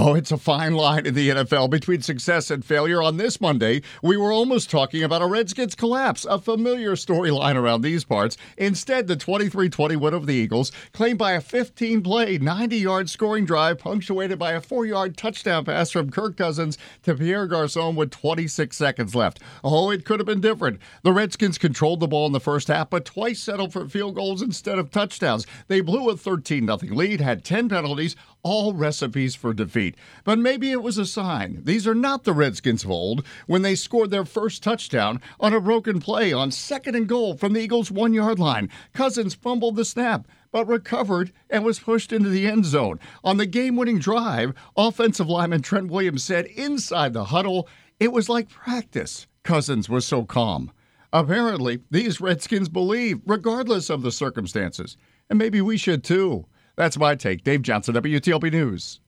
Oh, it's a fine line in the NFL between success and failure. On this Monday, we were almost talking about a Redskins collapse, a familiar storyline around these parts. Instead, the 23-20 win of the Eagles, claimed by a 15-play, 90-yard scoring drive, punctuated by a 4-yard touchdown pass from Kirk Cousins to Pierre Garçon with 26 seconds left. Oh, it could have been different. The Redskins controlled the ball in the first half, but twice settled for field goals instead of touchdowns. They blew a 13-0 lead, had 10 penalties, all recipes for defeat. But maybe it was a sign. These are not the Redskins of old when they scored their first touchdown on a broken play on 2nd and goal from the Eagles' 1-yard line. Cousins fumbled the snap, but recovered and was pushed into the end zone. On the game-winning drive, offensive lineman Trent Williams said inside the huddle, "It was like practice. Cousins was so calm." Apparently, these Redskins believe, regardless of the circumstances. And maybe we should too. That's my take. Dave Johnson, WTOP News.